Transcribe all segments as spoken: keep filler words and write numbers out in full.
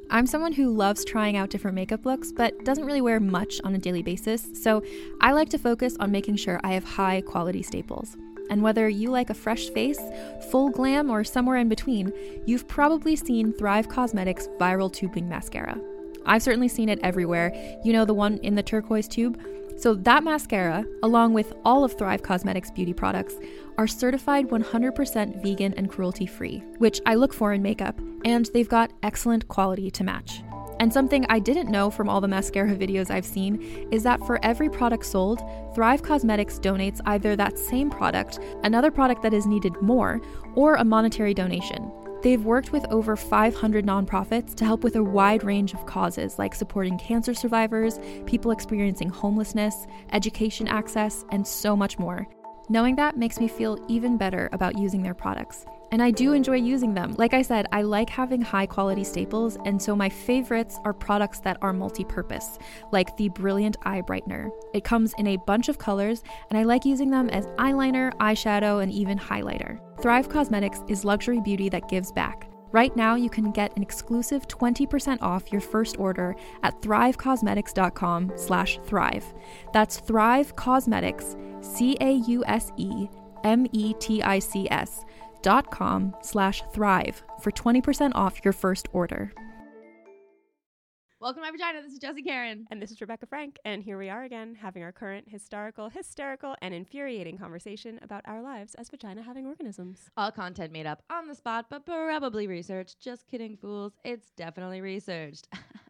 I'm someone who loves trying out different makeup looks, but doesn't really wear much on a daily basis, so I like to focus on making sure I have high quality staples. And whether you like a fresh face, full glam, or somewhere in between, you've probably seen Thrive Causemetics Viral Tubing Mascara. I've certainly seen it everywhere. You know, the one in the turquoise tube? So that mascara, along with all of Thrive Causemetics beauty products, are certified one hundred percent vegan and cruelty-free, which I look for in makeup, and they've got excellent quality to match. And something I didn't know from all the mascara videos I've seen is that for every product sold, Thrive Causemetics donates either that same product, another product that is needed more, or a monetary donation. They've worked with over five hundred nonprofits to help with a wide range of causes like supporting cancer survivors, people experiencing homelessness, education access, and so much more. Knowing that makes me feel even better about using their products. And I do enjoy using them. Like I said, I like having high quality staples, and so my favorites are products that are multi-purpose, like the Brilliant Eye Brightener. It comes in a bunch of colors, and I like using them as eyeliner, eyeshadow, and even highlighter. Thrive Causemetics is luxury beauty that gives back. Right now, you can get an exclusive twenty percent off your first order at thrivecausemetics.com slash thrive. That's Thrive Causemetics, C A U S E M E T I C S dot com slash thrive for twenty percent off your first order. Welcome to My Vagina. This is Jessie Karen. And this is Rebecca Frank. And here we are again, having our current historical, hysterical, and infuriating conversation about our lives as vagina-having organisms. All content made up on the spot, but probably researched. Just kidding, fools. It's definitely researched.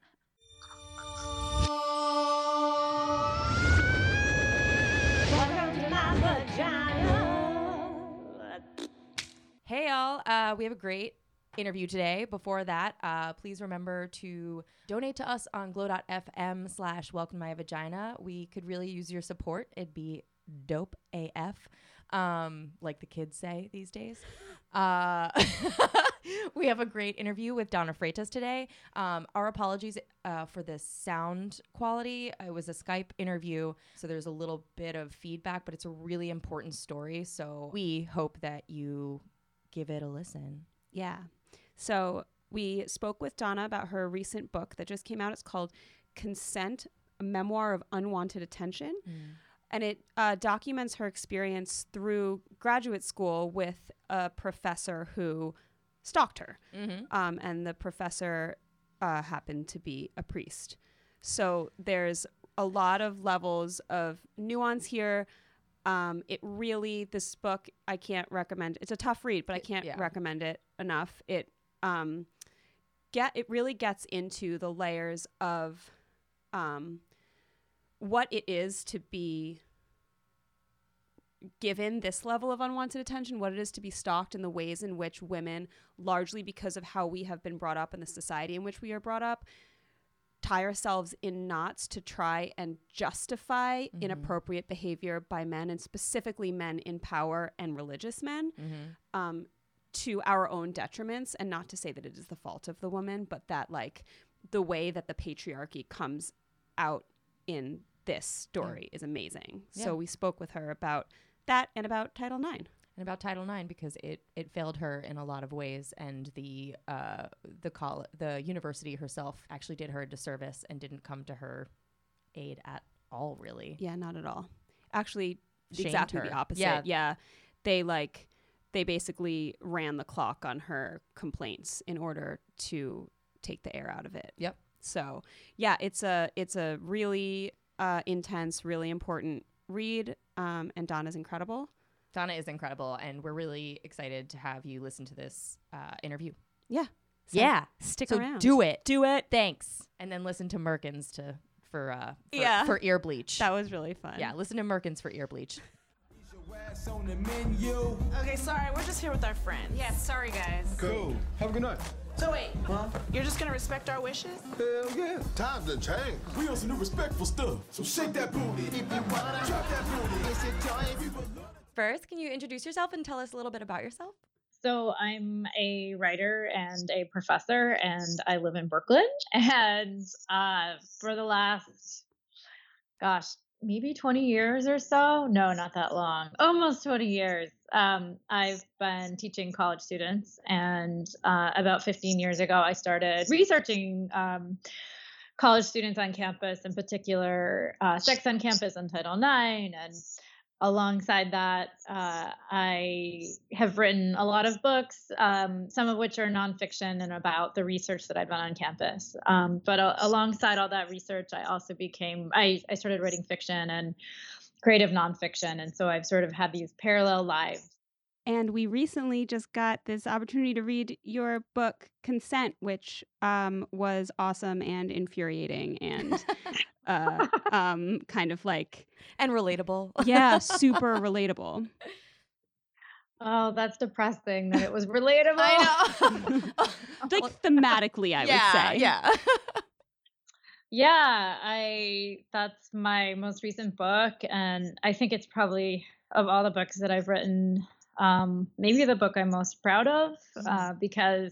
Welcome to my vagina. Hey, y'all. Uh, we have a great interview today. Before that, uh, please remember to donate to us on glow.fm slash welcome my vagina. We could really use your support. It'd be dope A F, um, like the kids say these days. Uh, we have a great interview with Donna Freitas today. Um, our apologies uh, for the sound quality. It was a Skype interview, so there's a little bit of feedback, but it's a really important story. So we hope that you give it a listen. Yeah. So we spoke with Donna about her recent book that just came out. It's called Consent, a Memoir of Unwanted Attention. Mm. And it uh, documents her experience through graduate school with a professor who stalked her. Mm-hmm. Um, and the professor uh, happened to be a priest. So there's a lot of levels of nuance here. Um, it really, this book, I can't recommend. It's a tough read, but I can't yeah. recommend it enough. It um, get it really gets into the layers of um, what it is to be given this level of unwanted attention, what it is to be stalked, and the ways in which women, largely because of how we have been brought up in the society in which we are brought up, tie ourselves in knots to try and justify mm-hmm. inappropriate behavior by men, and specifically men in power and religious men, mm-hmm. um, to our own detriments. And not to say that it is the fault of the woman, but that like the way that the patriarchy comes out in this story yeah. is amazing. Yeah. So we spoke with her about that and about Title nine. And about Title nine, because it, it failed her in a lot of ways, and the uh, the col- the university herself actually did her a disservice and didn't come to her aid at all, really. Yeah, not at all. Actually, Shamed exactly her. the opposite. Yeah. yeah, they like they basically ran the clock on her complaints in order to take the air out of it. Yep. So yeah, it's a it's a really uh, intense, really important read, um, and Donna's incredible. Donna is incredible, and we're really excited to have you listen to this uh, interview. Yeah. So yeah. Stick so around. do it. Do it. Thanks. And then listen to Merkins to for uh for, yeah. for ear bleach. That was really fun. Yeah, listen to Merkins for ear bleach. Okay, sorry, we're just here with our friends. Yeah, sorry guys. Cool. Have a good night. So wait, huh? You're just gonna respect our wishes? Hell yeah. Times have changed. We on some new respectful stuff. So shake that booty. If you wanna drop that booty, it's your choice. First, can you introduce yourself and tell us a little bit about yourself? So I'm a writer and a professor, and I live in Brooklyn. And uh, for the last, gosh, maybe twenty years or so. No, not that long. Almost twenty years. Um, I've been teaching college students, and uh, about fifteen years ago, I started researching um, college students on campus, in particular, uh, sex on campus and Title nine. And alongside that, uh, I have written a lot of books, um, some of which are nonfiction and about the research that I've done on campus. Um, but uh, alongside all that research, I also became, I, I started writing fiction and creative nonfiction. And so I've sort of had these parallel lives. And we recently just got this opportunity to read your book, Consent, which um, was awesome and infuriating and uh, um, kind of like... And relatable. Yeah, super relatable. Oh, that's depressing that it was relatable. I know. Like thematically, I yeah, would say. Yeah. Yeah, I that's my most recent book, and I think it's probably, of all the books that I've written, um, maybe the book I'm most proud of, uh, because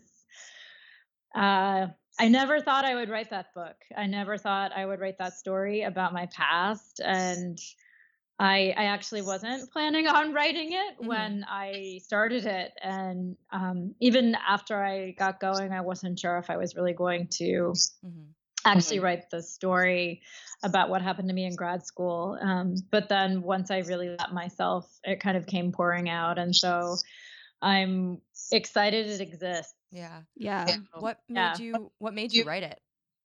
uh, I never thought I would write that book. I never thought I would write that story about my past, and I I actually wasn't planning on writing it Mhm. when I started it, and um, even after I got going, I wasn't sure if I was really going to Mhm. actually write the story about what happened to me in grad school. Um, but then once I really let myself, it kind of came pouring out. And so I'm excited it exists. Yeah. Yeah. What made Yeah. you what made you write it?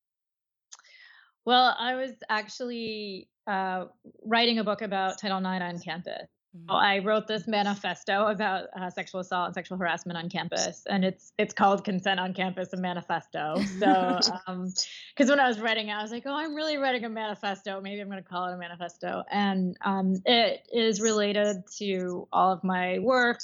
Well, I was actually uh, writing a book about Title nine on campus. Mhm. Well, I wrote this manifesto about uh, sexual assault and sexual harassment on campus, and it's it's called Consent on Campus, a manifesto. So, because when I was writing it, I was like, oh, I'm really writing a manifesto. Maybe I'm going to call it a manifesto. And um, it is related to all of my work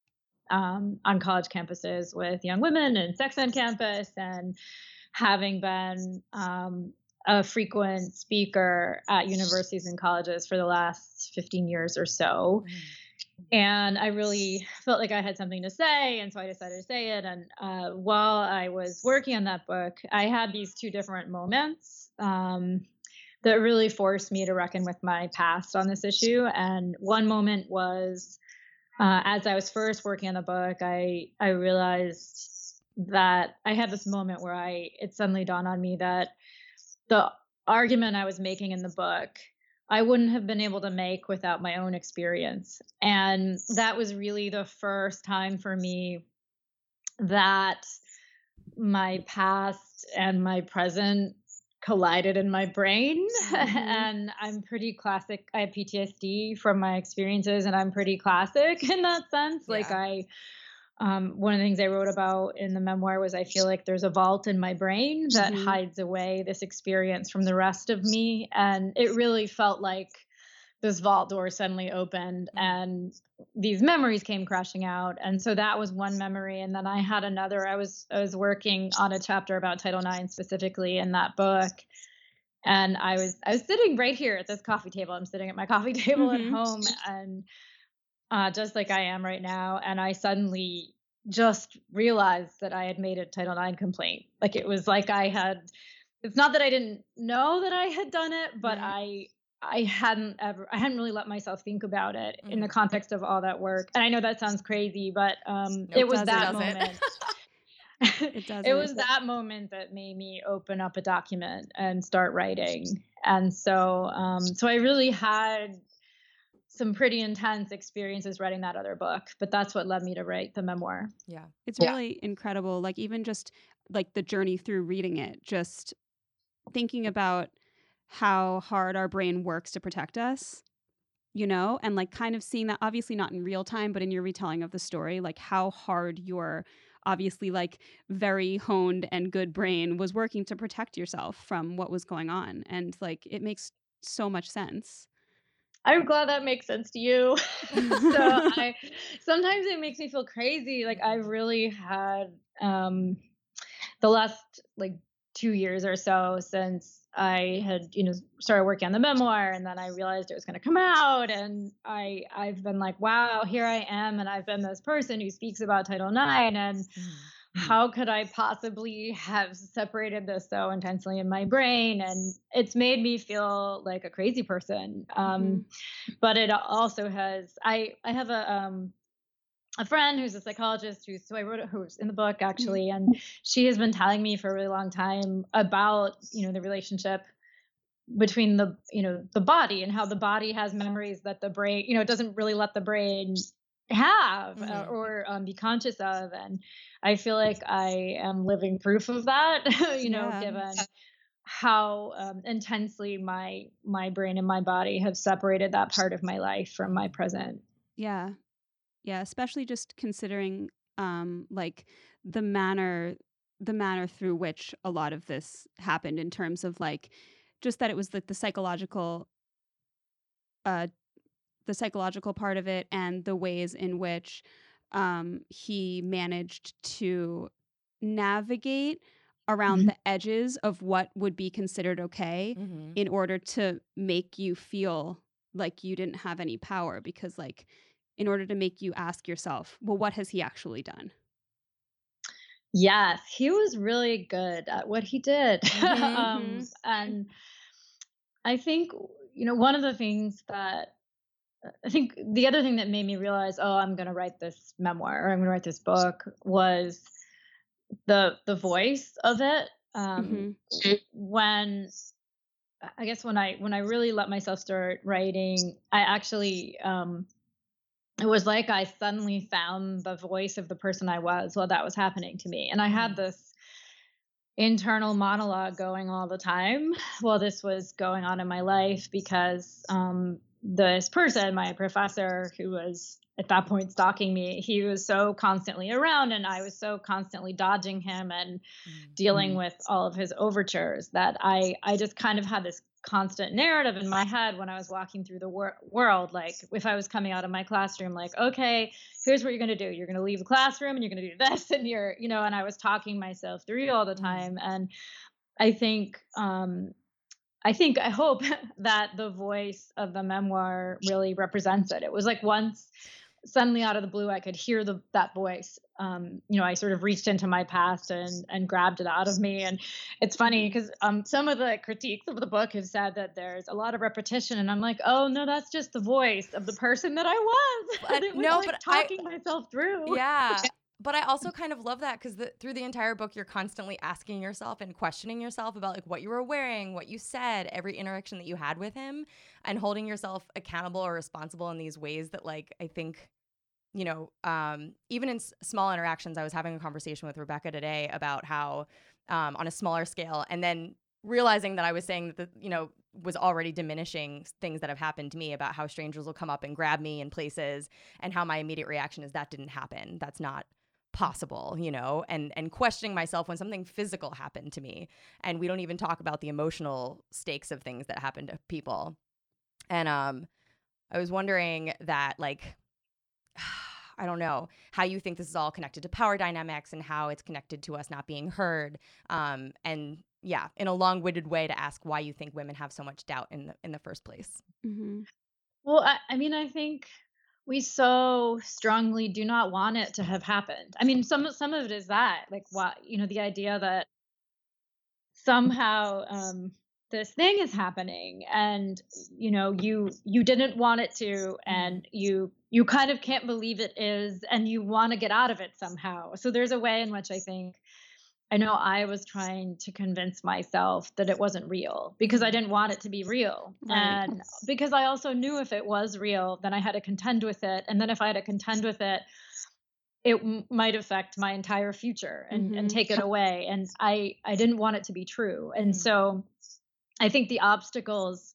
um, on college campuses with young women and sex on campus, and having been um, a frequent speaker at universities and colleges for the last fifteen years or so. Mhm. And I really felt like I had something to say. And so I decided to say it. And uh, while I was working on that book, I had these two different moments um, that really forced me to reckon with my past on this issue. And one moment was uh, as I was first working on the book, I, I realized that I had this moment where I, it suddenly dawned on me that the argument I was making in the book, I wouldn't have been able to make without my own experience. And that was really the first time for me that my past and my present collided in my brain. Mhm. And I'm pretty classic. I have P T S D from my experiences, and I'm pretty classic in that sense. Like Yeah. I, um, one of the things I wrote about in the memoir was I feel like there's a vault in my brain that Mhm. hides away this experience from the rest of me. And it really felt like this vault door suddenly opened Mhm. and these memories came crashing out. And so that was one memory. And then I had another, I was, I was working on a chapter about Title nine specifically in that book. And I was, I was sitting right here at this coffee table. I'm sitting at my coffee table Mhm. at home, and uh, just like I am right now. And I suddenly just realized that I had made a Title nine complaint. Like it was like I had, it's not that I didn't know that I had done it, but Right. I, I hadn't ever, I hadn't really let myself think about it in the Mhm. context of all that work. And I know that sounds crazy, but um, Nope, it was doesn't. that Doesn't. moment. It It doesn't. was that moment that made me open up a document and start writing. And so, um, so I really had some pretty intense experiences writing that other book, but that's what led me to write the memoir. Yeah. It's really incredible. Like even just like the journey through reading it, just thinking about how hard our brain works to protect us, you know, and like kind of seeing that obviously not in real time, but in your retelling of the story, like how hard your obviously like very honed and good brain was working to protect yourself from what was going on. And like it makes so much sense. I'm glad that makes sense to you. So I sometimes it makes me feel crazy. Like I really had um the last like two years or so since I had, you know, started working on the memoir, and then I realized it was going to come out, and I I've been like, wow, here I am, and I've been this person who speaks about Title nine, and Mhm. how could I possibly have separated this so intensely in my brain? And it's made me feel like a crazy person. Um, Mm-hmm. But it also has, I, I have a, um, a friend who's a psychologist who's who I wrote who's in the book actually, and she has been telling me for a really long time about, you know, the relationship between the, you know, the body and how the body has memories that the brain, you know, it doesn't really let the brain have uh, Mhm. or um, be conscious of. And I feel like I am living proof of that, you know, Yeah. given how um, intensely my my brain and my body have separated that part of my life from my present. Yeah. Yeah, especially just considering um like the manner the manner through which a lot of this happened in terms of like just that it was like the psychological uh the psychological part of it and the ways in which um he managed to navigate around the edges of what would be considered okay Mhm. in order to make you feel like you didn't have any power because like in order to make you ask yourself, well, what has he actually done? Yes, he was really good at what he did. Mhm. um, and I think, you know, one of the things that I think the other thing that made me realize, oh, I'm going to write this memoir or I'm going to write this book was the the voice of it. Um, Mm-hmm. when I guess when I when I really let myself start writing, I actually um, it was like I suddenly found the voice of the person I was while that was happening to me, and I had this internal monologue going all the time while this was going on in my life because um, this person, my professor, who was at that point stalking me, he was so constantly around and I was so constantly dodging him and dealing with all of his overtures that I I just kind of had this constant narrative in my head when I was walking through the wor- world. Like if I was coming out of my classroom, like, okay, here's what you're going to do. You're going to leave the classroom and you're going to do this. And you're, you know, and I was talking myself through all the time. And I think, um, I think, I hope that the voice of the memoir really represents it. It was like once suddenly out of the blue, I could hear the that voice. Um, you know, I sort of reached into my past and and grabbed it out of me. And it's funny because um, some of the critiques of the book have said that there's a lot of repetition, and I'm like, oh no, that's just the voice of the person that I was. But It was no, like but I talking myself through. yeah. But I also kind of love that because the, through the entire book, you're constantly asking yourself and questioning yourself about like what you were wearing, what you said, every interaction that you had with him, and holding yourself accountable or responsible in these ways that like I think, you know, um, even in s- small interactions. I was having a conversation with Rebecca today about how um, on a smaller scale, and then realizing that I was saying that the, you know, was already diminishing things that have happened to me about how strangers will come up and grab me in places, and how my immediate reaction is that didn't happen. That's not possible, you know, and and questioning myself when something physical happened to me. And we don't even talk about the emotional stakes of things that happen to people. And um I was wondering that like I don't know how you think this is all connected to power dynamics and how it's connected to us not being heard. Um, and yeah, in a long-winded way to ask why you think women have so much doubt in the in the first place. Mm-hmm. Well, I, I mean, I think we so strongly do not want it to have happened. I mean, some some of it is that, like, what you know, the idea that somehow um, this thing is happening, and you know, you you didn't want it to, and you you kind of can't believe it is, and you want to get out of it somehow. So there's a way in which I think I know I was trying to convince myself that it wasn't real because I didn't want it to be real. Right. And because I also knew if it was real, then I had to contend with it. And then if I had to contend with it, it m- might affect my entire future and, and Mhm. take it away. And I, I didn't want it to be true. And Mm. so I think the obstacles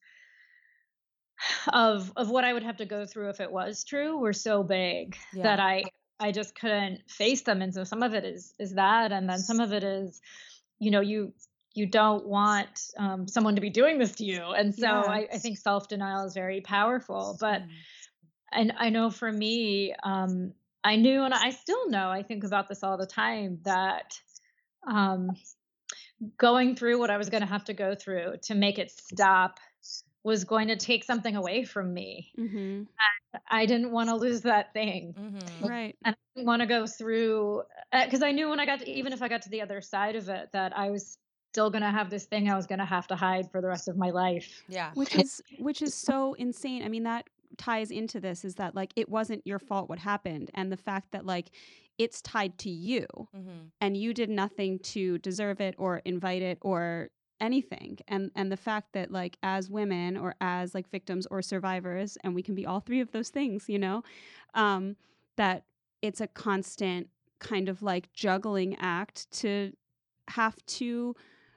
of of what I would have to go through if it was true were so big Yeah. that I I just couldn't face them. And so some of it is is that, and then some of it is, you know, you you don't want um, someone to be doing this to you, and so Yeah. I, I think self denial is very powerful. But and I know for me, um, I knew, and I still know. I think about this all the time that um, going through what I was going to have to go through to make it stop was going to take something away from me. Mhm. I didn't want to lose that thing. Mhm. Right. And I didn't want to go through because I knew when I got to, even if I got to the other side of it, that I was still going to have this thing I was going to have to hide for the rest of my life. Yeah. Which is which is so insane. I mean, that ties into this, is that like it wasn't your fault what happened, and the fact that like it's tied to you, Mm-hmm. and you did nothing to deserve it or invite it or anything. And and the fact that like as women or as like victims or survivors, and we can be all three of those things, you know, um, that it's a constant kind of like juggling act to have to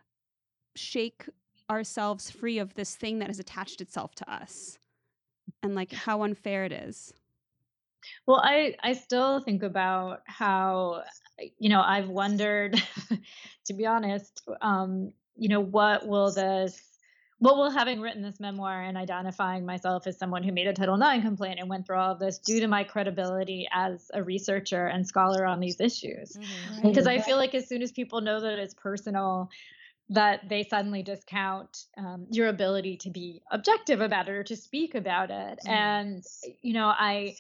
shake ourselves free of this thing that has attached itself to us, and like how unfair it is. Well, I I still think about how, you know, I've wondered, to be honest, um, you know, what will this, what will having written this memoir and identifying myself as someone who made a Title nine complaint and went through all of this do to my credibility as a researcher and scholar on these issues? Mm-hmm. Because I feel like as soon as people know that it's personal, that they suddenly discount um, your ability to be objective about it or to speak about it. Mhm. And, you know, I,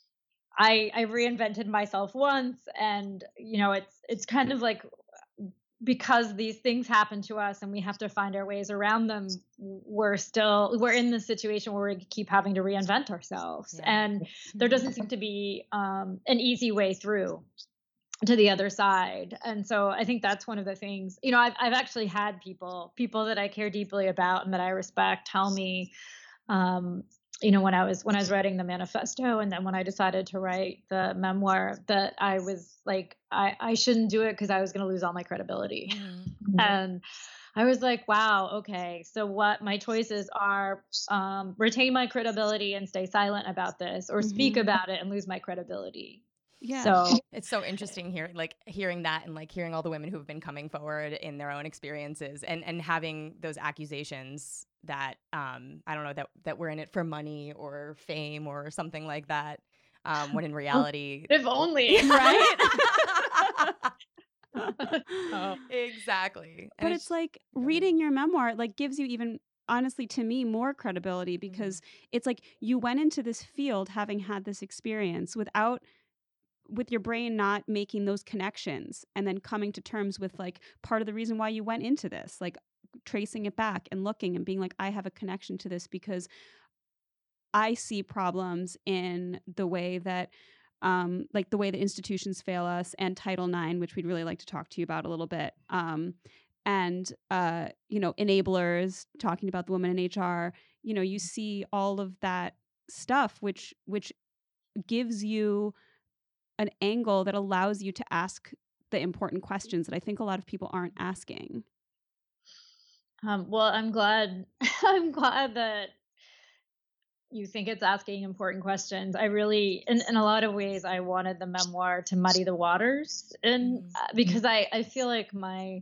I, I reinvented myself once, and, you know, it's, it's kind of like, because these things happen to us and we have to find our ways around them, we're still, we're in this situation where we keep having to reinvent ourselves. Yeah. And there doesn't seem to be um, an easy way through to the other side. And so I think that's one of the things, you know, I've, I've actually had people, people that I care deeply about and that I respect tell me, um, you know, when I was, when I was writing the manifesto, and then when I decided to write the memoir, that I was like, I, I shouldn't do it because I was going to lose all my credibility. Mm-hmm. And I was like, wow, okay. So what my choices are, um, retain my credibility and stay silent about this, or speak Mhm. about it and lose my credibility. Yeah. So It's so interesting here, like hearing that and like hearing all the women who have been coming forward in their own experiences, and, and having those accusations that, um, I don't know, that, that we're in it for money or fame or something like that. Um, when in reality, if only, right? Oh. Exactly. But And it's like reading your memoir like gives you even, honestly, to me, more credibility, because it's like you went into this field having had this experience without, with your brain not making those connections, and then coming to terms with like part of the reason why you went into this, like tracing it back and looking and being like, I have a connection to this because I see problems in the way that um, like the way that institutions fail us, and Title nine, which we'd really like to talk to you about a little bit. Um, and, uh, you know, enablers, talking about the women in H R, you know, you see all of that stuff, which, which gives you an angle that allows you to ask the important questions that I think a lot of people aren't asking. Um, well, I'm glad. I'm glad that you think it's asking important questions. I really, in, in a lot of ways, I wanted the memoir to muddy the waters, and Mhm. uh, because I, I feel like my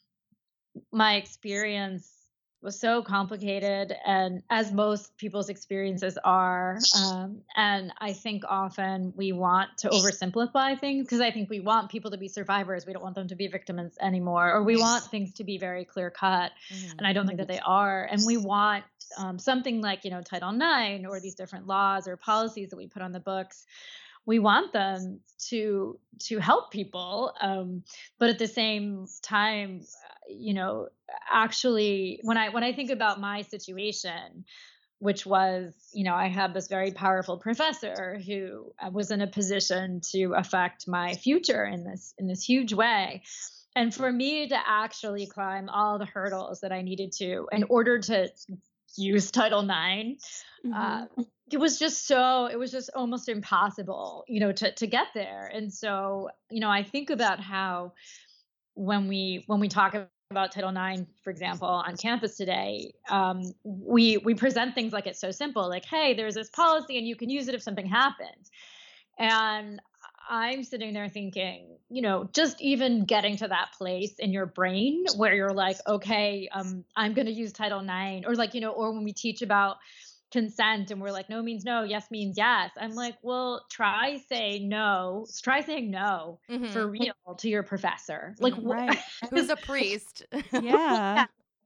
my experience was so complicated, and as most people's experiences are, um, and I think often we want to oversimplify things, because I think we want people to be survivors, we don't want them to be victims anymore, or we want things to be very clear cut, Mhm. and I don't think that they are. And we want um, something like, you know, Title nine or these different laws or policies that we put on the books, we want them to to help people, um, but at the same time, you know, actually, when I when I think about my situation, which was, you know, I had this very powerful professor who was in a position to affect my future in this in this huge way. And for me to actually climb all the hurdles that I needed to in order to use Title nine, uh, it was just so, it was just almost impossible, you know, to, to get there. And so, you know, I think about how when we, when we talk about Title nine, for example, on campus today, um, we, we present things like it's so simple, like, hey, there's this policy and you can use it if something happens. And I'm sitting there thinking, you know, just even getting to that place in your brain where you're like, okay, um, I'm going to use Title nine, or like, you know, or when we teach about consent and we're like, no means no, yes means yes. I'm like, well, try say no, try saying no Mhm. for real to your professor. Like, Mhm. wh- Right. Who's a priest? Yeah.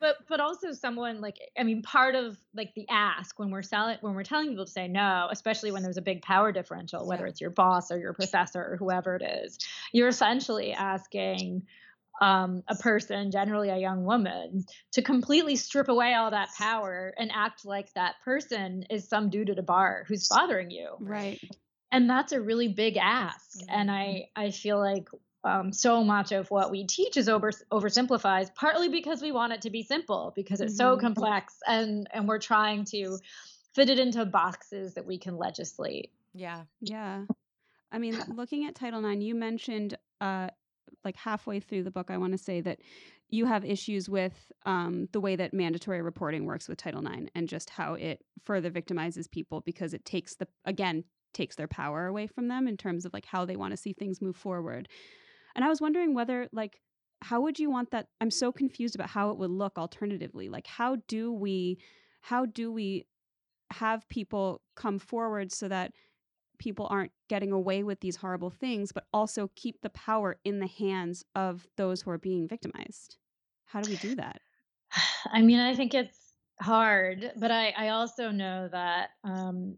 but but also someone like, I mean, part of like the ask when we're selling when we're telling people to say no, especially when there's a big power differential, whether Yeah. it's your boss or your professor or whoever it is, you're essentially asking um, a person, generally a young woman, to completely strip away all that power and act like that person is some dude at a bar who's bothering you. Right. And that's a really big ask. Mhm. And I I feel like um, so much of what we teach is over oversimplifies, partly because we want it to be simple, because it's so Mhm. complex, and and we're trying to fit it into boxes that we can legislate. Yeah. Yeah. I mean, looking at Title nine, you mentioned uh, like halfway through the book, I want to say that you have issues with um, the way that mandatory reporting works with Title nine and just how it further victimizes people because it takes the, again, takes their power away from them in terms of like how they want to see things move forward. And I was wondering whether like, how would you want that? I'm so confused about how it would look alternatively. Like, how do we, how do we have people come forward so that people aren't getting away with these horrible things, but also keep the power in the hands of those who are being victimized? How do we do that? I mean, I think it's hard, but I, I also know that um,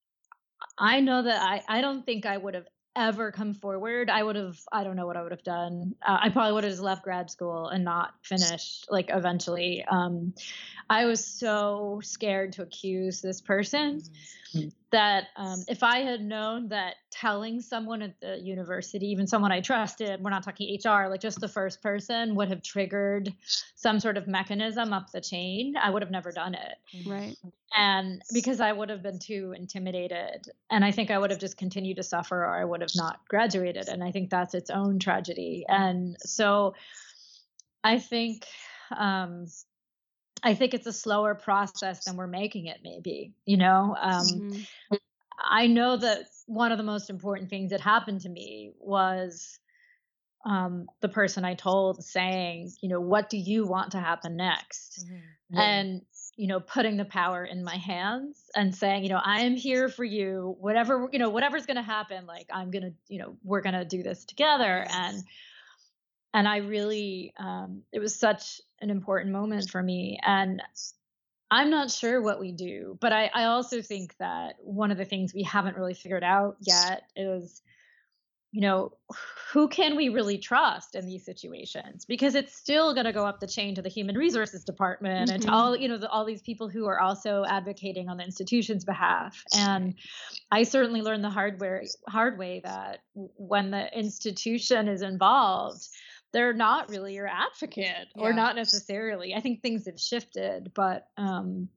I know that I, I don't think I would have ever come forward. I would have, I don't know what I would have done. Uh, I probably would have just left grad school and not finished, like, eventually. Um, I was so scared to accuse this person Mhm. that um, if I had known that telling someone at the university, even someone I trusted, we're not talking H R, like just the first person, would have triggered some sort of mechanism up the chain, I would have never done it. Right. And because I would have been too intimidated, and I think I would have just continued to suffer, or I would have not graduated. And I think that's its own tragedy. And so I think, um, I think it's a slower process than we're making it, maybe, you know? Um, Mhm. I know that one of the most important things that happened to me was um, the person I told saying, you know, what do you want to happen next? Mhm. And, you know, putting the power in my hands and saying, you know, I am here for you, whatever, you know, whatever's going to happen, like, I'm going to, you know, we're going to do this together. And, and I really, um, it was such an important moment for me. And I'm not sure what we do, but I, I also think that one of the things we haven't really figured out yet is, you know, who can we really trust in these situations? Because it's still going to go up the chain to the human resources department and to Mhm. all, you know, the, all these people who are also advocating on the institution's behalf. And I certainly learned the hard way, hard way that w- when the institution is involved, they're not really your advocate, or Yeah. not necessarily. I think things have shifted, but um,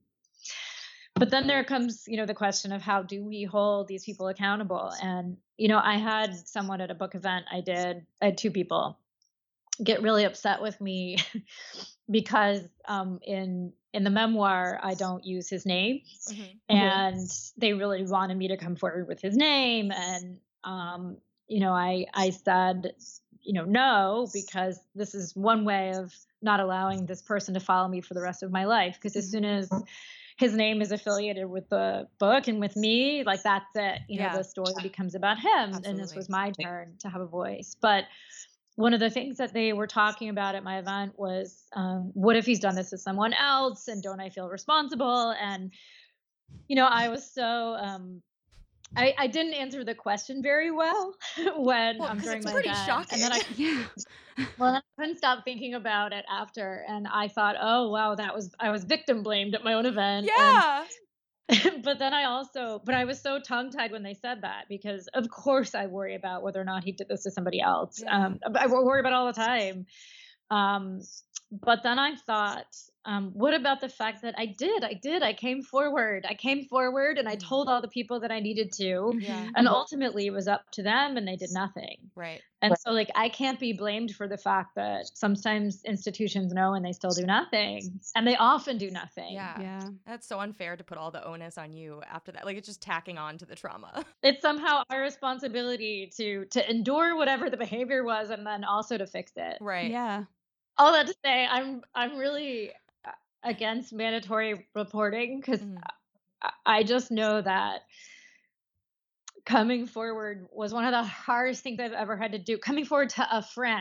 but then there comes, you know, the question of how do we hold these people accountable? And, you know, I had someone at a book event I did, I had two people get really upset with me because um, in in the memoir, I don't use his name. Mhm. And they really wanted me to come forward with his name. And, um, you know, I, I said, you know, no, because this is one way of not allowing this person to follow me for the rest of my life. Because as soon as his name is affiliated with the book and with me, like, that's it. You know, Yeah. the story becomes about him. And this Absolutely. was my turn to have a voice. But one of the things that they were talking about at my event was, um, what if he's done this to someone else? And don't I feel responsible? And, you know, I was so, um, I, I didn't answer the question very well when Well, um, 'cause during it's my pretty event. And then I, shocking. Yeah. well, I couldn't stop thinking about it after. And I thought, oh, wow, that was, I was victim blamed at my own event. Yeah. And, but then I also, but I was so tongue tied when they said that, because of course I worry about whether or not he did this to somebody else. Yeah. Um, I worry about it all the time. Um, but then I thought, um, what about the fact that I did, I did, I came forward, I came forward and I Mhm. told all the people that I needed to. Yeah. Mhm. And ultimately it was up to them and they did nothing. Right. And so, like, I can't be blamed for the fact that sometimes institutions know and they still do nothing. And they often do nothing. Yeah. Yeah. That's so unfair to put all the onus on you after that. Like, it's just tacking on to the trauma. It's somehow our responsibility to to endure whatever the behavior was and then also to fix it. Right. Yeah. All that to say, I'm I'm really uh, against mandatory reporting, because Mhm. I I just know that coming forward was one of the hardest things I've ever had to do. Coming forward to a friend,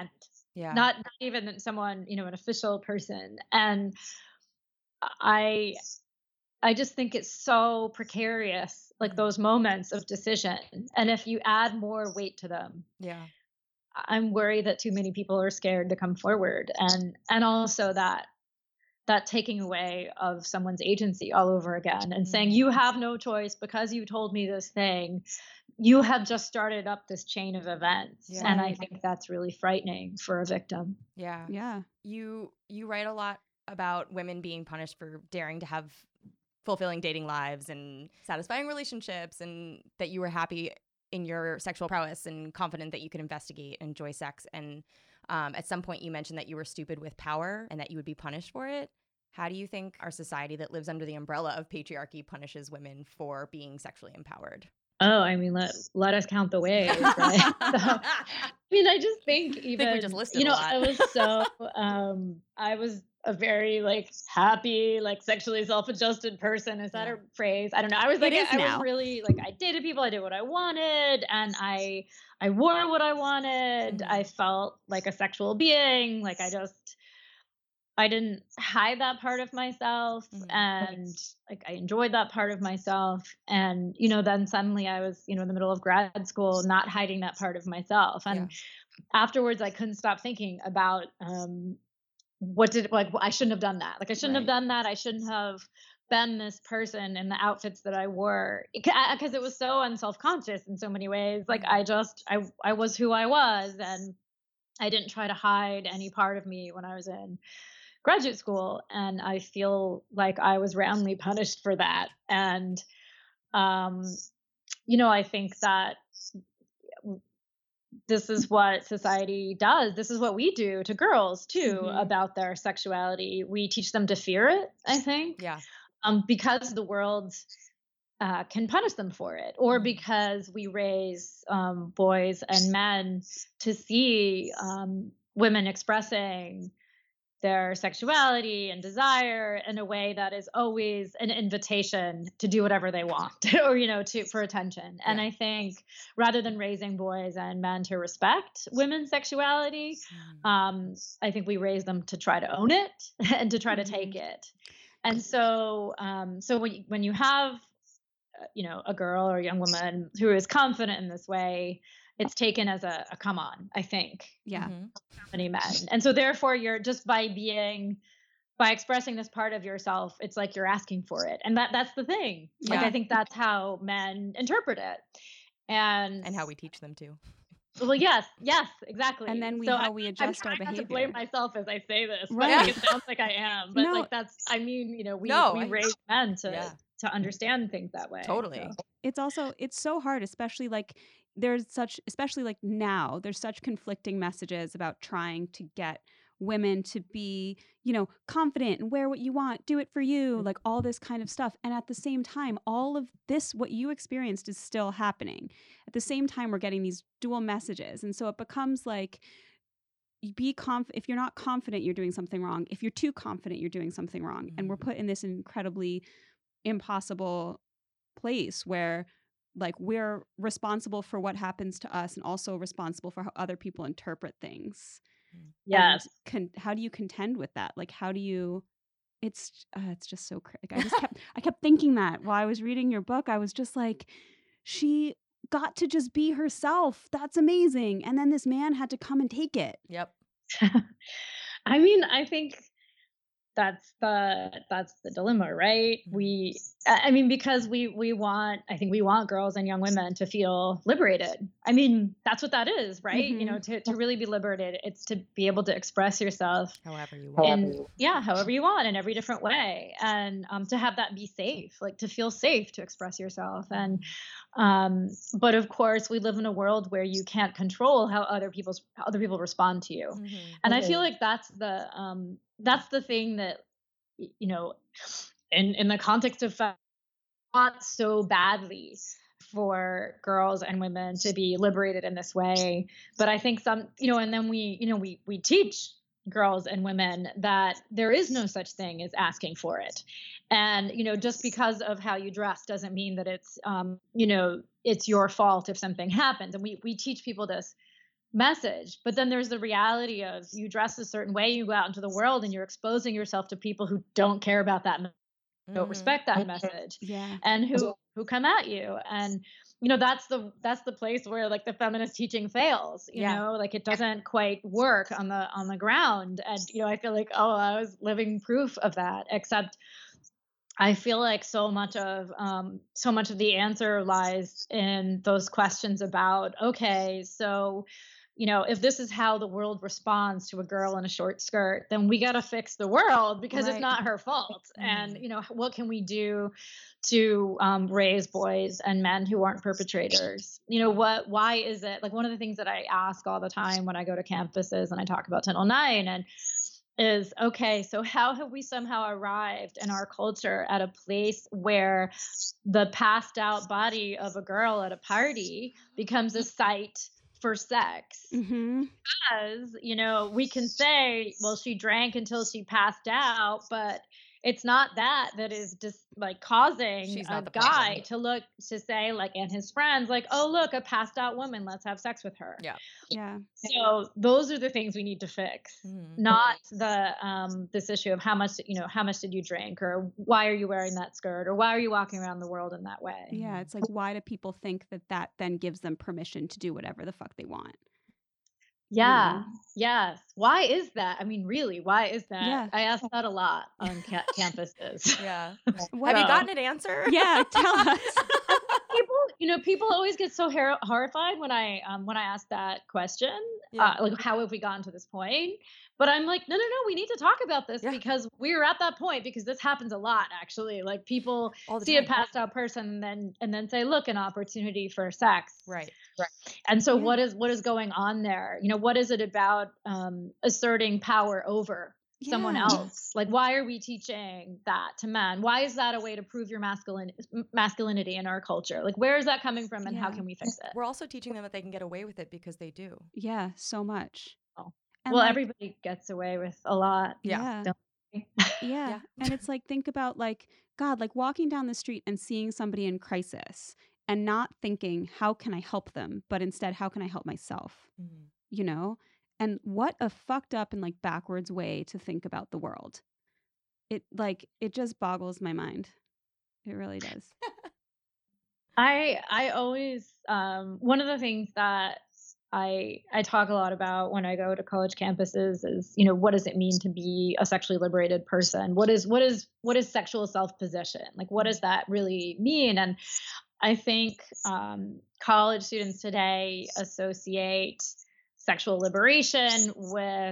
Yeah. not, not even someone, you know, an official person. And I, I just think it's so precarious, like Mhm. those moments of decision. And if you add more weight to them, Yeah. I'm worried that too many people are scared to come forward, and and also that that taking away of someone's agency all over again and saying Mhm. you have no choice because you told me this thing. You have just started up this chain of events, Yeah. and I Right. think that's really frightening for a victim. Yeah. Yeah. You you write a lot about women being punished for daring to have fulfilling dating lives and satisfying relationships, and that you were happy in your sexual prowess and confident that you could investigate and enjoy sex. And um, at some point you mentioned that you were stupid with power and that you would be punished for it. How do you think our society that lives under the umbrella of patriarchy punishes women for being sexually empowered? Oh, I mean, let let us count the ways, right? So, I mean, I just think I even think we just listed you a know, lot. I was so um I was a very like happy, like sexually self-adjusted person. Is that Yeah. a phrase? I don't know. I was It like is I was now. really like I dated people, I did what I wanted, and I I wore what I wanted. Mhm. I felt like a sexual being. Like I just I didn't hide that part of myself, Mhm. and like I enjoyed that part of myself. And you know, then suddenly I was, you know, in the middle of grad school not hiding that part of myself. Yeah. And afterwards I couldn't stop thinking about um what did like I shouldn't have done that. Like I shouldn't have Right. done that. I shouldn't have been this person in the outfits that I wore because it was so unself-conscious in so many ways. Like Mhm. I just I I was who I was, and I didn't try to hide any part of me when I was in graduate school, and I feel like I was roundly punished for that. And um you know, I think that this is what society does. This is what we do to girls too Mhm. about their sexuality. We teach them to fear it, I think, Yeah. um because the world uh, can punish them for it, or Mhm. because we raise um, boys and men to see um, women expressing their sexuality and desire in a way that is always an invitation to do whatever they want or you know to for attention. And Yeah. I think rather than raising boys and men to respect women's sexuality, Mhm. um, I think we raise them to try to own it and to try to take Mhm. it. And so um, so when you, when you have uh, you know a girl or a young woman who is confident in this way, it's taken as a, a come on, I think, Yeah. Mhm. many men. And so therefore you're just by being by expressing this part of yourself, it's like you're asking for it. And that that's the thing. Like Yeah. I think that's how men interpret it. And And how we teach them to. well, yes, yes, exactly. And then we so how I, we I'm adjust our trying not to blame behavior. myself as I say this, but Right. like, it sounds like I am. But No. like that's I mean, you know, we No, we I- raise men to Yeah. to understand things that way. Totally. So. It's also it's so hard, especially like there's such especially like now there's such conflicting messages about trying to get women to be, you know, confident and wear what you want, do it for you, like all this kind of stuff. And at the same time, all of this, what you experienced, is still happening. At the same time, we're getting these dual messages. And so it becomes like, you be conf- if you're not confident, you're doing something wrong. If you're too confident, you're doing something wrong. And we're Mhm. put in this incredibly impossible place where like we're responsible for what happens to us and also responsible for how other people interpret things. Yes. And con- how do you contend with that? Like how do you it's uh, it's just so cra- like, I just kept I kept thinking that while I was reading your book. I was just like, she got to just be herself. That's amazing. And then this man had to come and take it. Yep. I mean, I think that's the that's the dilemma, right? Mhm. We I I mean, because we we want I think we want girls and young women to feel liberated. I mean, that's what that is, right? You know, Mhm. to to really be liberated, it's to be able to express yourself However you want. in yeah, however you want, in every different way, and um, to have that be safe, like to feel safe to express yourself. And um, but of course, we live in a world where you can't control how other people's how other people respond to you. Mhm. And I feel like that's the um, that's the thing that y- you know, in in the context of fa- want so badly for girls and women to be liberated in this way. But I think some, you know, and then we, you know, we we teach girls and women that there is no such thing as asking for it. And, you know, just because of how you dress doesn't mean that it's um, you know, it's your fault if something happens. And we we teach people this message. But then there's the reality of you dress a certain way, you go out into the world and you're exposing yourself to people who don't care about that, don't Mhm. respect that message, Yeah. and who who come at you. And you know, that's the that's the place where like the feminist teaching fails, you Yeah. know, like it doesn't quite work on the on the ground. And you know, I feel like, oh, I was living proof of that, except I feel like so much of um, so much of the answer lies in those questions about, okay, so you know, if this is how the world responds to a girl in a short skirt, then we got to fix the world because Right. it's not her fault. Mhm. And you know, what can we do to um, raise boys and men who aren't perpetrators? You know, what? Why is it like one of the things that I ask all the time when I go to campuses and I talk about ten oh nine and is, okay, so how have we somehow arrived in our culture at a place where the passed out body of a girl at a party becomes a site for sex? Mm-hmm. Because, you know, we can say, well, she drank until she passed out, but it's not that that is just like causing She's a not the guy problem. to look to say like, and his friends like, oh, look, a passed out woman, let's have sex with her. Yeah. Yeah. So those are the things we need to fix, Mhm. not the um this issue of how much, you know, how much did you drink, or why are you wearing that skirt, or why are you walking around the world in that way? Yeah. It's like, why do people think that that then gives them permission to do whatever the fuck they want? Yeah. know? Yes. Why is that? I mean, really, why is that? Yeah. I ask that a lot on ca- campuses. Yeah. What- Have you So- gotten an answer? Yeah. Tell us. People, you know, people always get so hor- horrified when I um when I ask that question. Yeah. Uh, like, how have we gotten to this point? But I'm like, no, no, no. We need to talk about this Yeah. because we're at that point, because this happens a lot, actually. Like people All the see a time. passed out person and then and then say, look, an opportunity for sex. Right. And so Yeah. what is what is going on there? You know, what is it about um, asserting power over someone Yeah. else? Like, why are we teaching that to men? Why is that a way to prove your masculine masculinity in our culture? Like, where is that coming from, and how Yeah. can we fix it? We're also teaching them that they can get away with it because they do. Yeah. So much. Oh. And Well, like, everybody gets away with a lot. Yeah. Yeah. Don't they? Yeah. Yeah. And it's like, think about like, God, like walking down the street and seeing somebody in crisis and not thinking, how can I help them? But instead, how can I help myself? Mhm. You know? And what a fucked up and like backwards way to think about the world. It like, it just boggles my mind. It really does. I I always um, one of the things that I I talk a lot about when I go to college campuses is, you know, what does it mean to be a sexually liberated person? What is what is what is sexual self-possession? Like, what does that really mean? And I think um, college students today associate sexual liberation with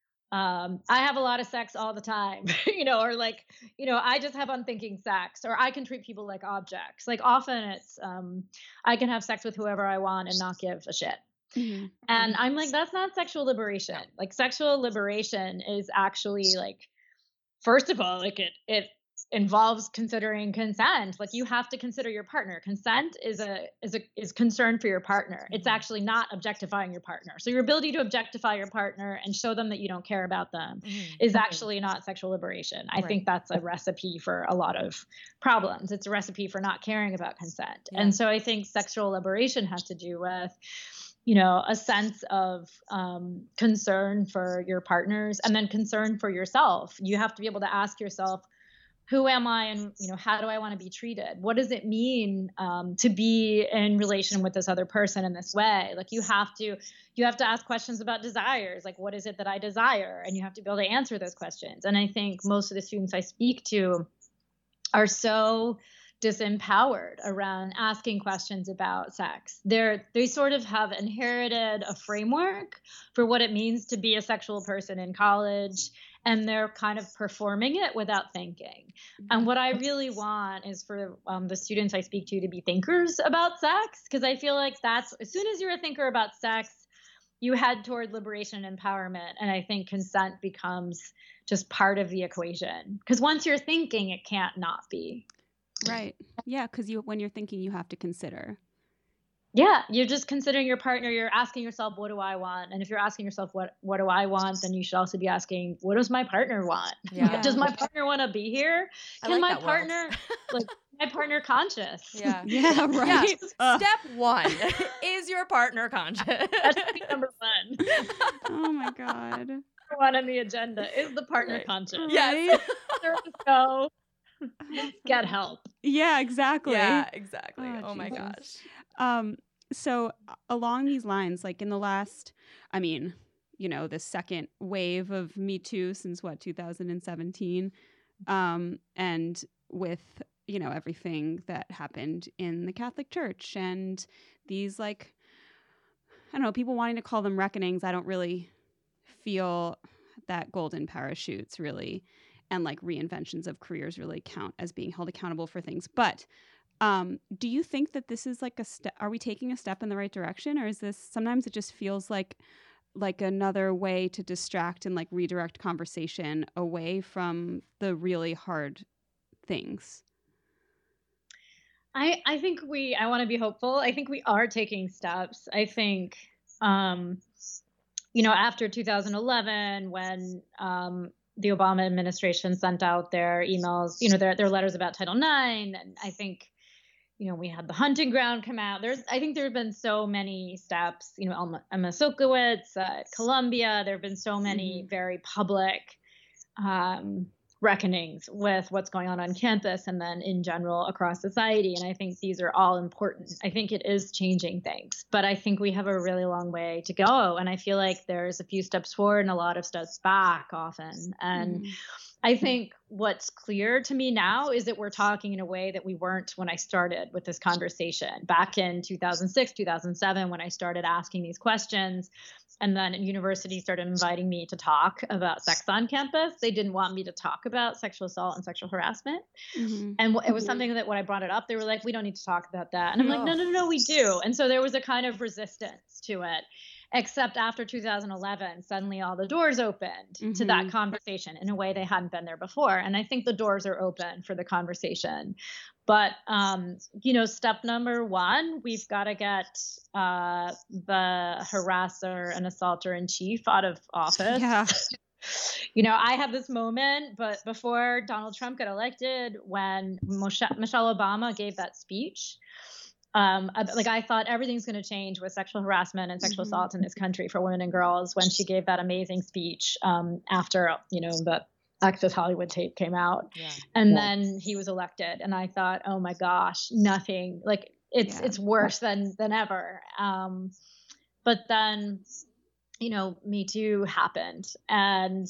um, I have a lot of sex all the time, you know, or like, you know, I just have unthinking sex, or I can treat people like objects. Like often it's um, I can have sex with whoever I want and not give a shit. Mhm. And I'm like, that's not sexual liberation. Like sexual liberation is actually like, first of all, like it it involves considering consent. Like you have to consider your partner. Consent is a is a is concern for your partner. It's Mhm. actually not objectifying your partner. So your ability to objectify your partner and show them that you don't care about them Mhm. is actually not sexual liberation. I Right. think that's a recipe for a lot of problems. It's a recipe for not caring about consent. Yeah. And so I think sexual liberation has to do with, you know, a sense of um, concern for your partners, and then concern for yourself. You have to be able to ask yourself, who am I, and you know, how do I want to be treated? What does it mean um, to be in relation with this other person in this way? Like you have to, you have to ask questions about desires. Like, what is it that I desire? And you have to be able to answer those questions. And I think most of the students I speak to are so disempowered around asking questions about sex. They're they sort of have inherited a framework for what it means to be a sexual person in college, and they're kind of performing it without thinking. And what I really want is for um, the students I speak to to be thinkers about sex, because I feel like that's, as soon as you're a thinker about sex, you head toward liberation and empowerment. And I think consent becomes just part of the equation, because once you're thinking, it can't not be. Right. Yeah. Because you, when you're thinking, you have to consider. Yeah, you're just considering your partner. You're asking yourself, what do I want? And if you're asking yourself, what what do I want? Then you should also be asking, what does my partner want? Yeah. Does my partner want to be here? I Can like my that world. partner, like, my partner conscious? Yeah. Yeah, right. Yeah. Ugh. Step one is your partner conscious. That's number one. Oh my God. Number one on the agenda is the partner Right. conscious. Yes. So get help. Yeah, exactly. Yeah, exactly. Oh, Oh, my Jesus. gosh. Um, so a- along these lines, like in the last, I mean, you know, the second wave of Me Too since what, two thousand seventeen, um, and with, you know, everything that happened in the Catholic Church and these like, I don't know, people wanting to call them reckonings. I don't really feel that golden parachutes really and like reinventions of careers really count as being held accountable for things. But um, do you think that this is like a step? Are we taking a step in the right direction, or is this sometimes it just feels like like another way to distract and like redirect conversation away from the really hard things? I, I think we, I want to be hopeful. I think we are taking steps. I think, um, you know, after two thousand eleven, when um, the Obama administration sent out their emails, you know, their, their letters about Title nine, and I think, you know, we had the hunting ground come out. There's, I think there have been so many steps, you know, Emma, Emma Sokowitz at Columbia. There have been so many very public um, reckonings with what's going on on campus and then in general across society. And I think these are all important. I think it is changing things, but I think we have a really long way to go. And I feel like there's a few steps forward and a lot of steps back often. And Mm. I think what's clear to me now is that we're talking in a way that we weren't when I started with this conversation back in two thousand six, two thousand seven, when I started asking these questions. And then universities started inviting me to talk about sex on campus. They didn't want me to talk about sexual assault and sexual harassment. Mm-hmm. And w- it was something that when I brought it up, they were like, we don't need to talk about that. And I'm like, no, no, no, we do. And so there was a kind of resistance to it. Except after two thousand eleven, suddenly all the doors opened mm-hmm. to that conversation in a way they hadn't been there before. And I think the doors are open for the conversation. But, um, you know, step number one, we've got to get uh, the harasser and assaulter in chief out of office. Yeah. You know, I have this moment, but before Donald Trump got elected, when Moshe- Michelle Obama gave that speech, Um, like I thought everything's going to change with sexual harassment and sexual mm-hmm. assault in this country for women and girls when she gave that amazing speech um, after, you know, the Access Hollywood tape came out. Yeah. And yeah. then he was elected. And I thought, oh my gosh, nothing, like it's, yeah. it's worse than, than ever. Um, but then, you know, Me Too happened. And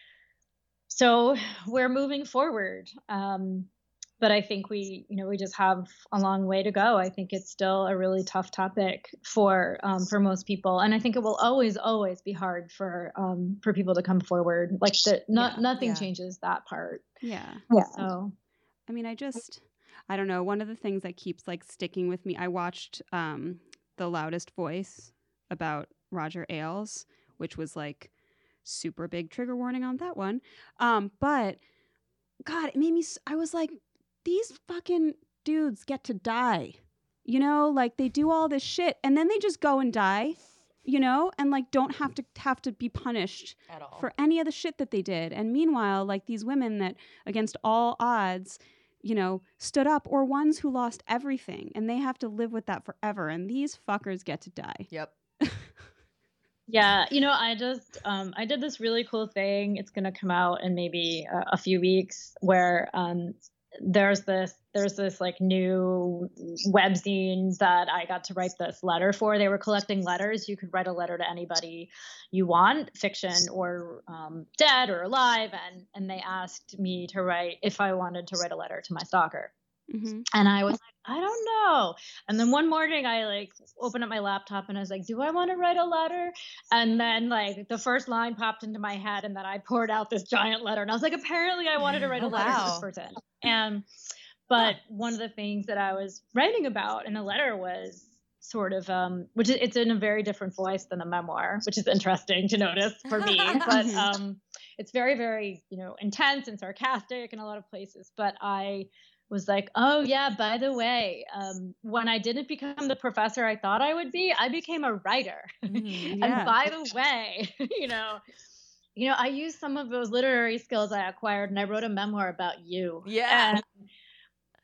so we're moving forward. Um, But I think we, you know, we just have a long way to go. I think it's still a really tough topic for um, for most people, and I think it will always, always be hard for um, for people to come forward. Like the, no, yeah, nothing yeah. changes that part. Yeah. Yeah. So, I mean, I just, I don't know. One of the things that keeps like sticking with me. I watched um, The Loudest Voice about Roger Ailes, which was like super big trigger warning on that one. Um, but God, it made me. I was like, these fucking dudes get to die, you know, like they do all this shit and then they just go and die, you know, and like don't have to have to be punished at all for any of the shit that they did. And meanwhile, like these women that against all odds, you know, stood up or ones who lost everything and they have to live with that forever. And these fuckers get to die. Yep. Yeah, you know, I just um, I did this really cool thing. It's going to come out in maybe a, a few weeks where um, there's this there's this like new webzine that I got to write this letter for. They were collecting letters. You could write a letter to anybody you want, fiction or um, dead or alive, and and they asked me to write if I wanted to write a letter to my stalker. Mm-hmm. And I was like, I don't know. And then one morning I like opened up my laptop and I was like, do I want to write a letter? And then like the first line popped into my head and then I poured out this giant letter and I was like, apparently I wanted to write a letter wow. to this person. And, but one of the things that I was writing about in the letter was sort of, um, which is, it's in a very different voice than a memoir, which is interesting to notice for me, but, um, it's very, very, you know, intense and sarcastic in a lot of places. But I was like, oh yeah, by the way, um, when I didn't become the professor I thought I would be, I became a writer. Mm, yeah. And by the way, you know, you know, I used some of those literary skills I acquired and I wrote a memoir about you. Yeah. And,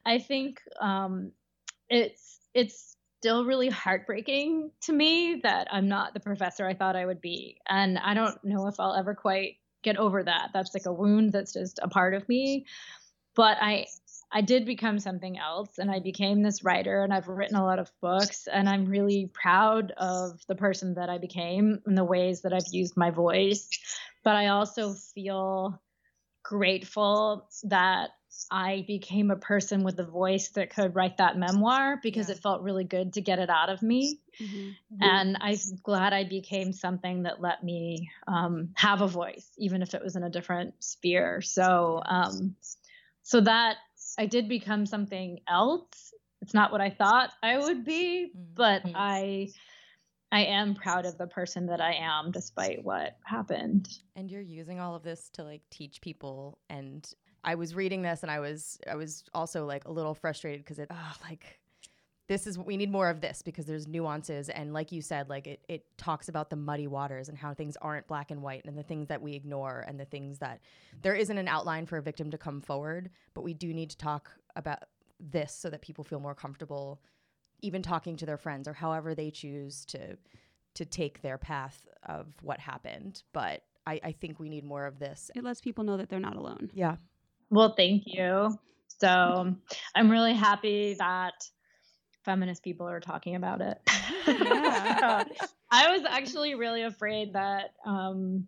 I think um, it's it's still really heartbreaking to me that I'm not the professor I thought I would be. And I don't know if I'll ever quite get over that. That's like a wound that's just a part of me. But I I did become something else, and I became this writer, and I've written a lot of books, and I'm really proud of the person that I became and the ways that I've used my voice. But I also feel grateful that I became a person with a voice that could write that memoir, because Yeah. it felt really good to get it out of me. Mhm. And I'm glad I became something that let me um, have a voice, even if it was in a different sphere. So, um, so that I did become something else. It's not what I thought I would be, Mm. but I, I am proud of the person that I am, despite what happened. And you're using all of this to like teach people. And I was reading this, and I was I was also like a little frustrated because it oh, like this is we need more of this, because there's nuances, and like you said, like it it talks about the muddy waters and how things aren't black and white, and the things that we ignore, and the things that there isn't an outline for a victim to come forward, but we do need to talk about this so that people feel more comfortable even talking to their friends, or however they choose to to take their path of what happened. But I, I think we need more of this. It lets people know that they're not alone. Yeah. Well, thank you. So I'm really happy that feminist people are talking about it. Yeah. I was actually really afraid that um,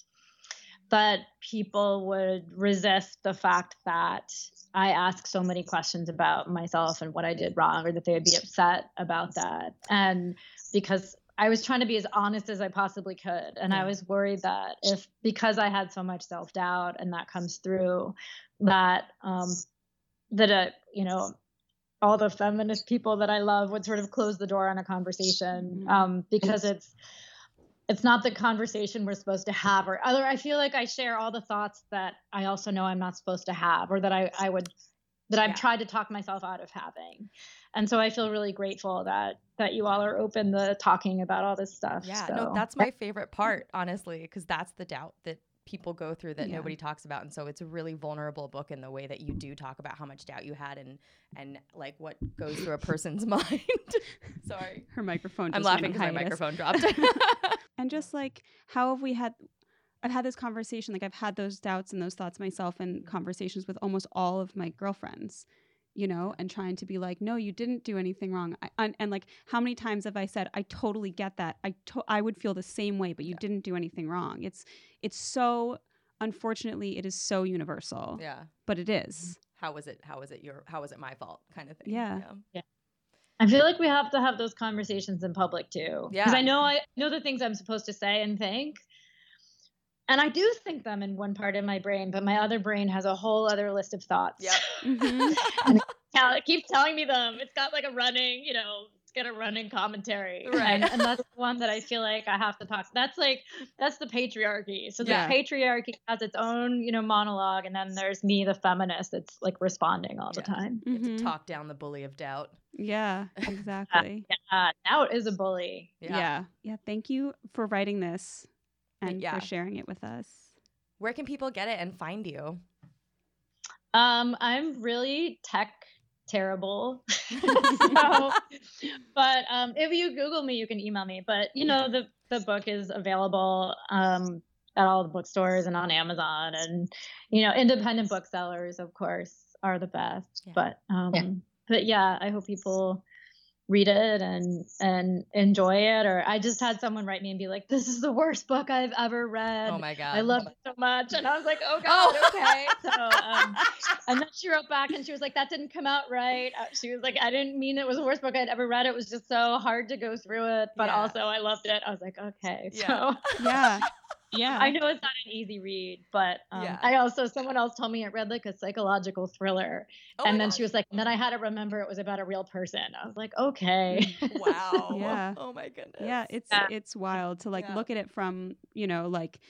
that people would resist the fact that I ask so many questions about myself and what I did wrong, or that they would be upset about that. And because I was trying to be as honest as I possibly could. And Yeah. I was worried that if, because I had so much self-doubt, and that comes through, that, um, that, uh, you know, all the feminist people that I love would sort of close the door on a conversation, um, because it's, it's not the conversation we're supposed to have, or other, I feel like I share all the thoughts that I also know I'm not supposed to have, or that I, I would, that I've Yeah. tried to talk myself out of having. And so I feel really grateful that, that you all are open to talking about all this stuff. Yeah. So. No, that's my favorite part, honestly, because that's the doubt that people go through that Yeah. nobody talks about. And so it's a really vulnerable book in the way that you do talk about how much doubt you had, and and like what goes through a person's mind. Sorry. Her microphone just I'm went laughing because my hiatus. microphone dropped. And just like, how have we had, I've had this conversation, like I've had those doubts and those thoughts myself in conversations with almost all of my girlfriends, you know, and trying to be like, no, you didn't do anything wrong. I, and, and like, how many times have I said, I totally get that. I, to- I would feel the same way, but you Yeah. didn't do anything wrong. It's, it's so, unfortunately, it is so universal, Yeah. but it is. How was it? How was it your, how was it my fault kind of thing? Yeah. I feel like we have to have those conversations in public too. Because Yeah. I know I know the things I'm supposed to say and think. And I do think them in one part of my brain, but my other brain has a whole other list of thoughts. Yep. Mhm. Tell- It keeps telling me them. It's got like a running, you know, it's got a running commentary. Right. And, and that's the one that I feel like I have to talk. That's like, that's the patriarchy. So the Yeah. patriarchy has its own, you know, monologue. And then there's me, the feminist, that's like responding all the Yeah. time. You have to Mhm. talk down the bully of doubt. Yeah, exactly. Yeah, doubt is a bully. Yeah. Yeah. Yeah. Thank you for writing this and Yeah. for sharing it with us. Where can people get it and find you? Um, I'm really tech terrible. so, but um, if you Google me, you can email me. But you know, the the book is available um, at all the bookstores and on Amazon, and you know, independent booksellers, of course, are the best. Yeah. But um, but yeah, I hope people read it and and enjoy it. Or I just had someone write me and be like, "This is the worst book I've ever read. Oh my God. I love it so much." And I was like, "Oh God, Oh. okay." So, um, and then she wrote back and she was like, "That didn't come out right." Uh, She was like, "I didn't mean it was the worst book I'd ever read. It was just so hard to go through it, but Yeah. also I loved it." I was like, "Okay." Yeah. So Yeah. Yeah. I know it's not an easy read, but um, Yeah. I also, someone else told me it read like a psychological thriller. Oh and my then God. she was like, and then I had to remember it was about a real person. I was like, okay. Wow. Yeah. Oh my goodness. Yeah, it's Yeah. it's wild to like Yeah. look at it from, you know, like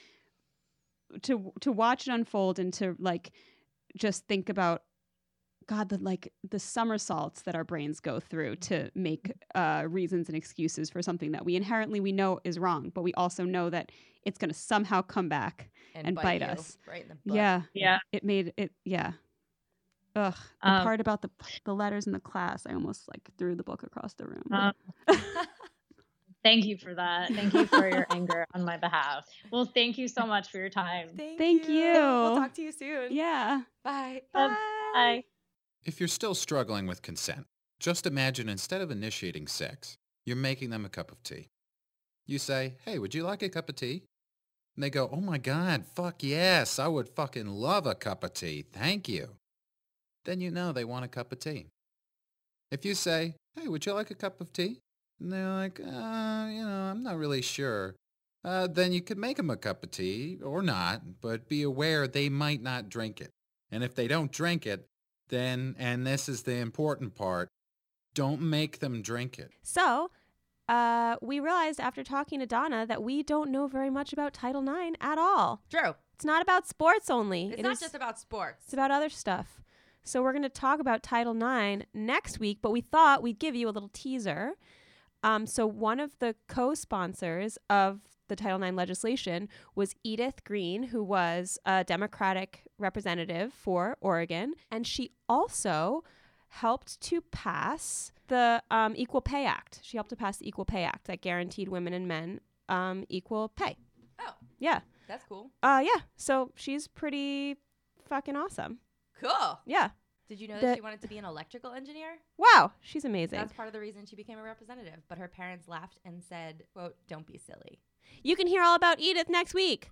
to to watch it unfold and to like just think about God, the like the somersaults that our brains go through to make uh, reasons and excuses for something that we inherently we know is wrong, but we also know that it's going to somehow come back and bite you us. right in the butt. Yeah, Yeah. it made it. Yeah, Ugh, the Um, part about the the letters in the class, I almost like threw the book across the room. Um, Thank you for that. Thank you for your anger on my behalf. Well, thank you so much for your time. Thank, Thank you. We'll talk to you soon. Yeah. Bye. Um, Bye. If you're still struggling with consent, just imagine instead of initiating sex, you're making them a cup of tea. You say, hey, would you like a cup of tea? And they go, oh my God, fuck yes, I would fucking love a cup of tea. Thank you. Then you know they want a cup of tea. If you say, hey, would you like a cup of tea? And they're like, uh, you know, I'm not really sure. Uh, then you could make them a cup of tea, or not, but be aware they might not drink it. And if they don't drink it, then, and this is the important part, don't make them drink it. So, uh, we realized after talking to Donna that we don't know very much about Title nine at all. True. It's not about sports only. It's It not is- just about sports. It's about other stuff. So we're going to talk about Title nine next week, but we thought we'd give you a little teaser. Um, so one of the co-sponsors of the Title nine legislation was Edith Green, who was a Democratic representative for Oregon. And she also helped to pass the um, Equal Pay Act. She helped to pass the Equal Pay Act that guaranteed women and men um, equal pay. Oh, Yeah. that's cool. Uh, yeah. So she's pretty fucking awesome. Cool. Yeah. Did you know that The- she wanted to be an electrical engineer? Wow. She's amazing. That's part of the reason she became a representative. But her parents laughed and said, quote, don't be silly. You can hear all about Edith next week.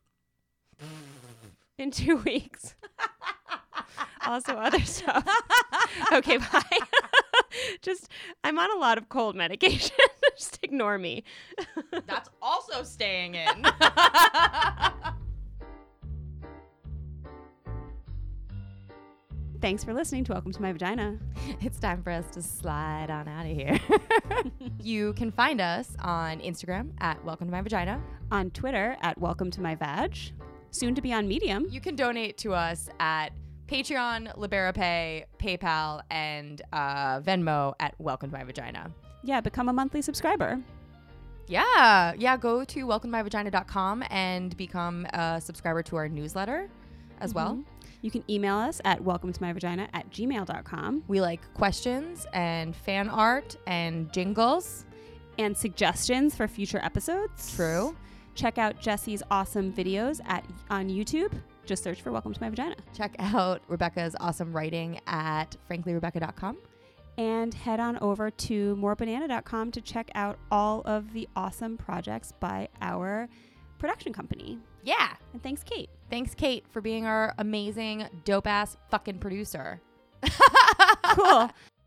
In two weeks. Also other stuff. Okay, bye. Just, I'm on a lot of cold medication. Just ignore me. That's also staying in. Thanks for listening to Welcome to My Vagina. It's time for us to slide on out of here. You can find us on Instagram at Welcome to My Vagina. On Twitter at Welcome to My Vag. Soon to be on Medium. You can donate to us at Patreon, LiberaPay, PayPal, and uh, Venmo at Welcome to My Vagina. Yeah, become a monthly subscriber. Yeah, yeah. Go to welcome to my vagina dot com and become a subscriber to our newsletter as well. Mhm. You can email us at welcome to my vagina at gmail dot com. We like questions and fan art and jingles. And suggestions for future episodes. True. Check out Jessie's awesome videos at on YouTube. Just search for Welcome to My Vagina. Check out Rebecca's awesome writing at frankly rebecca dot com. And head on over to more banana dot com to check out all of the awesome projects by our production company. Yeah. And thanks, Kate. Thanks, Kate, for being our amazing, dope-ass fucking producer. Cool.